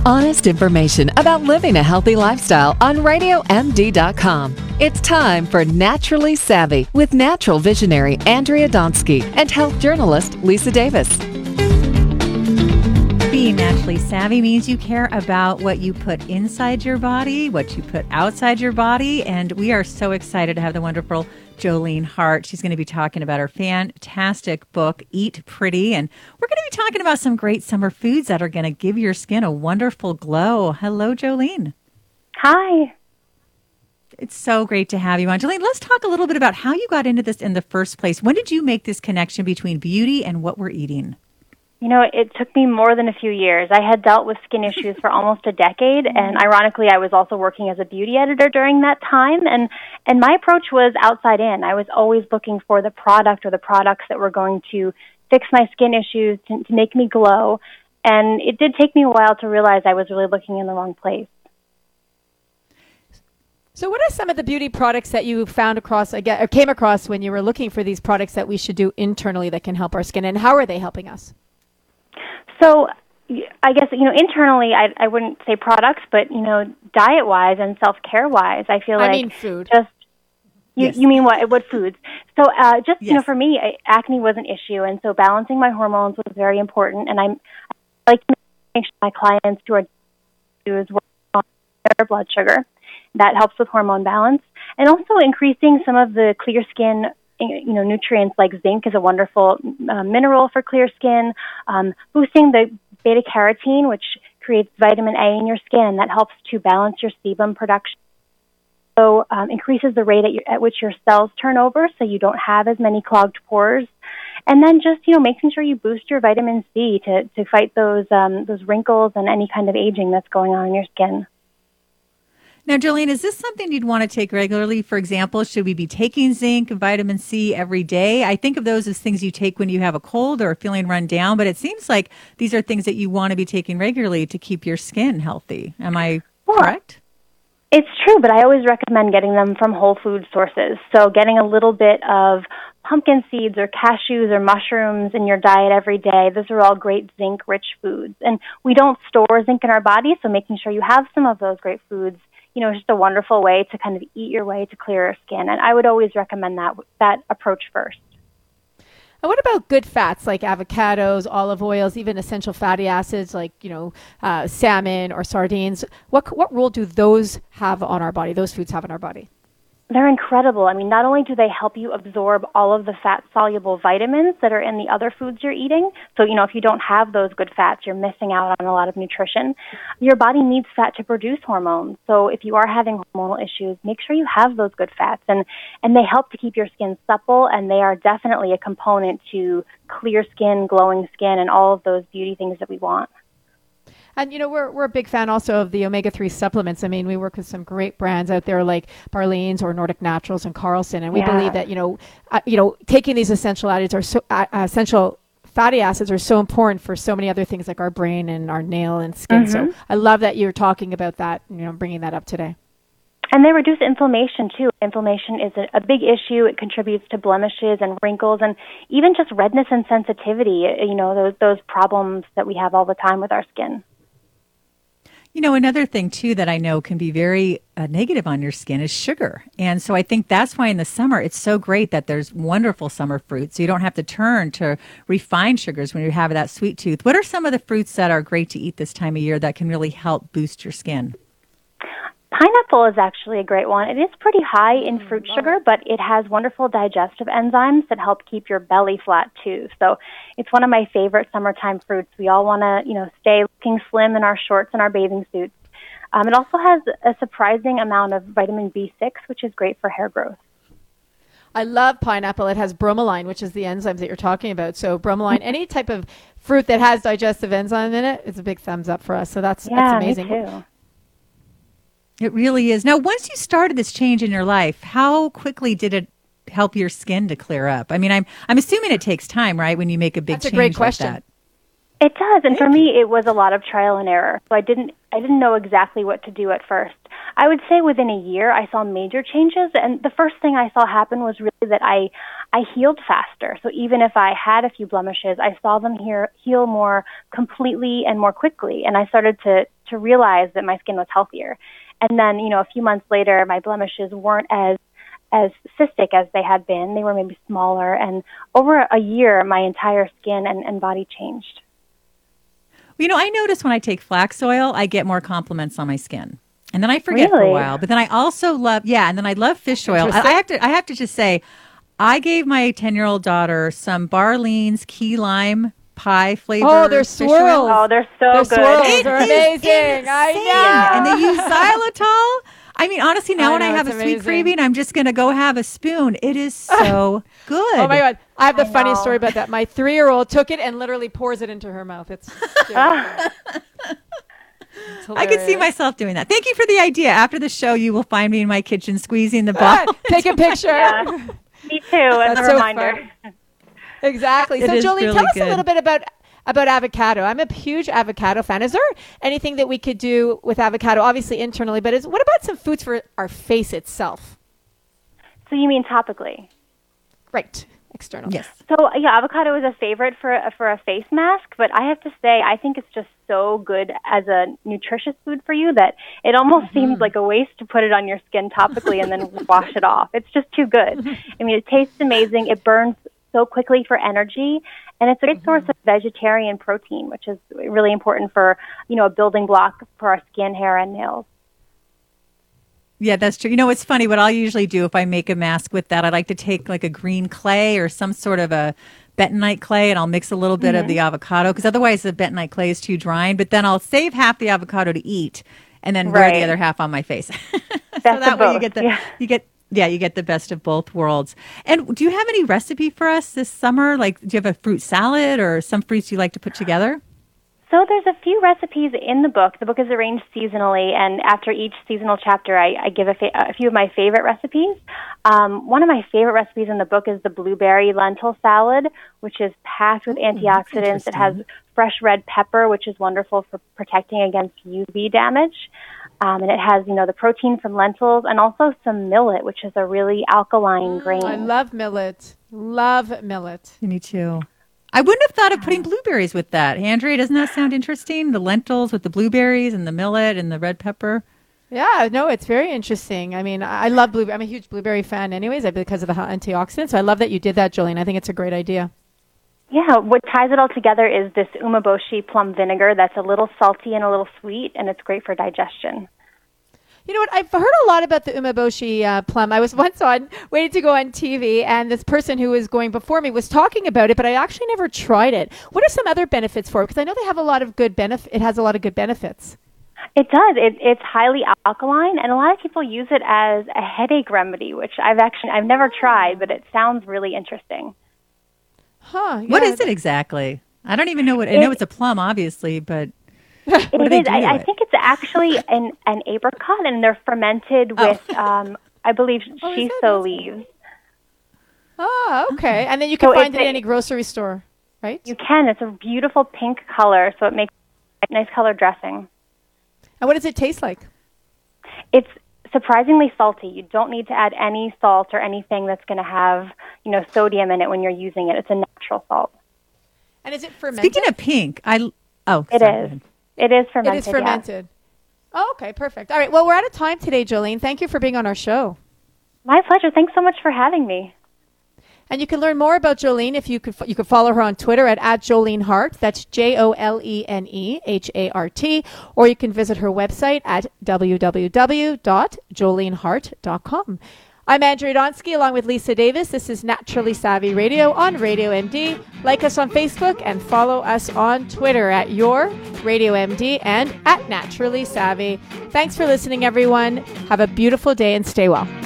Honest information about living a healthy lifestyle on RadioMD.com. It's time for Naturally Savvy with natural visionary Andrea Donsky and health journalist Lisa Davis. Being naturally savvy means you care about what you put inside your body, what you put outside your body, and we are so excited to have the wonderful Jolene Hart. She's going to be talking about her fantastic book, Eat Pretty, and we're going to be talking about some great summer foods that are going to give your skin a wonderful glow. Hello, Jolene. Hi. It's so great to have you on. Jolene, let's talk a little bit about how you got into this in the first place. When did you make this connection between beauty and what we're eating? You know, it took me more than a few years. I had dealt with skin issues for almost a decade, and ironically, I was also working as a beauty editor during that time, and my approach was outside in. I was always looking for the product or the products that were going to fix my skin issues, to make me glow, and it did take me a while to realize I was really looking in the wrong place. So what are some of the beauty products that you found across, or came across when you were looking for these products that we should do internally that can help our skin, and how are they helping us? So I guess, internally, I wouldn't say products, but, diet-wise and self-care-wise, I feel like... I mean food. You mean what foods? So Yes. For me, acne was an issue, and so balancing my hormones was very important, and I like to make sure my clients who are as well on their blood sugar. That helps with hormone balance, and also increasing some of the clear skin nutrients like zinc is a wonderful mineral for clear skin, boosting the beta-carotene, which creates vitamin A in your skin, and that helps to balance your sebum production. So increases the rate at which your cells turn over, so you don't have as many clogged pores. And then just, making sure you boost your vitamin C to fight those wrinkles and any kind of aging that's going on in your skin. Now, Jolene, is this something you'd want to take regularly? For example, should we be taking zinc and vitamin C every day? I think of those as things you take when you have a cold or feeling run down, but it seems like these are things that you want to be taking regularly to keep your skin healthy. Am I correct? It's true, but I always recommend getting them from whole food sources. So getting a little bit of pumpkin seeds or cashews or mushrooms in your diet every day. Those are all great zinc-rich foods. And we don't store zinc in our body, so making sure you have some of those great foods, is just a wonderful way to kind of eat your way to clearer skin. And I would always recommend that approach first. And what about good fats like avocados, olive oils, even essential fatty acids like, salmon or sardines? What role do those have on our body, those foods have on our body? They're incredible. I mean, not only do they help you absorb all of the fat-soluble vitamins that are in the other foods you're eating, so, if you don't have those good fats, you're missing out on a lot of nutrition. Your body needs fat to produce hormones. So if you are having hormonal issues, make sure you have those good fats. And they help to keep your skin supple, and they are definitely a component to clear skin, glowing skin, and all of those beauty things that we want. And, we're a big fan also of the omega-3 supplements. I mean, we work with some great brands out there like Barleans or Nordic Naturals and Carlson. And we believe that, taking these essential additives are so essential fatty acids are so important for so many other things like our brain and our nail and skin. So I love that you're talking about that, bringing that up today. And they reduce inflammation, too. Inflammation is a big issue. It contributes to blemishes and wrinkles and even just redness and sensitivity, those problems that we have all the time with our skin. Another thing, too, that I know can be very negative on your skin is sugar. And so I think that's why in the summer it's so great that there's wonderful summer fruits. So you don't have to turn to refined sugars when you have that sweet tooth. What are some of the fruits that are great to eat this time of year that can really help boost your skin? Pineapple is actually a great one. It is pretty high in fruit sugar, but it has wonderful digestive enzymes that help keep your belly flat, too. So it's one of my favorite summertime fruits. We all want to, stay looking slim in our shorts and our bathing suits. It also has a surprising amount of vitamin B6, which is great for hair growth. I love pineapple. It has bromelain, which is the enzymes that you're talking about. So bromelain, any type of fruit that has digestive enzyme in it, it's a big thumbs up for us. So that's amazing. Me too. It really is. Now, once you started this change in your life, how quickly did it help your skin to clear up? I mean, I'm assuming it takes time, right, when you make a big change That's a great question. like that. It does, and for me, it was a lot of trial and error. So I didn't know exactly what to do at first. I would say within a year, I saw major changes, and the first thing I saw happen was really that I healed faster. So even if I had a few blemishes, I saw them heal more completely and more quickly, and I started to realize that my skin was healthier. And then, a few months later, my blemishes weren't as cystic as they had been. They were maybe smaller, and over a year, my entire skin and body changed. I notice when I take flax oil, I get more compliments on my skin. And then I forget for a while. But then I also love, and then I love fish oil. I have to just say, I gave my 10-year-old daughter some Barlean's key lime pie flavor. Oh, they're swirls. Oh, they're so good. Swirls are amazing. I know. And they use xylitol. I mean, honestly, now when I have a sweet craving, I'm just going to go have a spoon. It is so good. Oh, my God. I have the funniest story about that. My 3-year-old took it and literally pours it into her mouth. It's I could see myself doing that. Thank you for the idea. After the show, you will find me in my kitchen squeezing the bottle. Take a picture. Yeah. Me too, as a reminder. Fun. Exactly. So, Jolene, really tell us a little bit about avocado. I'm a huge avocado fan. Is there anything that we could do with avocado, obviously internally, but what about some foods for our face itself? So you mean topically? Right. External. Yes. So, avocado is a favorite for a face mask, but I have to say, I think it's just so good as a nutritious food for you that it almost seems like a waste to put it on your skin topically and then wash it off. It's just too good. I mean, it tastes amazing. It burns so quickly for energy, and it's a great source of vegetarian protein, which is really important for, a building block for our skin, hair, and nails. Yeah, that's true. It's funny. What I'll usually do if I make a mask with that, I like to take like a green clay or some sort of a bentonite clay, and I'll mix a little bit of the avocado, because otherwise the bentonite clay is too drying. But then I'll save half the avocado to eat, and then wear the other half on my face. So that way you get the best of both worlds. And do you have any recipe for us this summer? Like, do you have a fruit salad or some fruits you like to put together? So there's a few recipes in the book. The book is arranged seasonally, and after each seasonal chapter, I give a few of my favorite recipes. One of my favorite recipes in the book is the blueberry lentil salad, which is packed with antioxidants. It has fresh red pepper, which is wonderful for protecting against UV damage. And it has, the protein from lentils and also some millet, which is a really alkaline grain. I love millet. Love millet. Me too. I wouldn't have thought of putting blueberries with that. Andrea, doesn't that sound interesting? The lentils with the blueberries and the millet and the red pepper. Yeah, no, it's very interesting. I mean, I love blueberry. I'm a huge blueberry fan anyways because of the antioxidants. So I love that you did that, Jolene. I think it's a great idea. Yeah, what ties it all together is this umeboshi plum vinegar that's a little salty and a little sweet, and it's great for digestion. You know what? I've heard a lot about the umeboshi plum. I was once waiting to go on TV, and this person who was going before me was talking about it, but I actually never tried it. What are some other benefits for it? Because I know they have a lot of good it has a lot of good benefits. It does. It's highly alkaline, and a lot of people use it as a headache remedy, which I've never tried, but it sounds really interesting. Huh? Yeah. What is it exactly? I don't even know what. I know it's a plum, obviously, but. It is. I think it's actually an apricot, and they're fermented with, I believe, shiso leaves. Oh, okay. And then you can find it in any grocery store, right? You can. It's a beautiful pink color, so it makes a nice color dressing. And what does it taste like? It's surprisingly salty. You don't need to add any salt or anything that's going to have, sodium in it when you're using it. It's a natural salt. And is it fermented? Speaking of pink, it is. It is fermented. It is fermented. Yeah. Oh, okay, perfect. All right. Well, we're out of time today, Jolene. Thank you for being on our show. My pleasure. Thanks so much for having me. And you can learn more about Jolene if you could follow her on Twitter at Jolene Hart. That's JoleneHart. Or you can visit her website at www.jolenehart.com. I'm Andrea Donsky along with Lisa Davis. This is Naturally Savvy Radio on Radio MD. Like us on Facebook and follow us on Twitter at Your Radio MD and at Naturally Savvy. Thanks for listening, everyone. Have a beautiful day and stay well.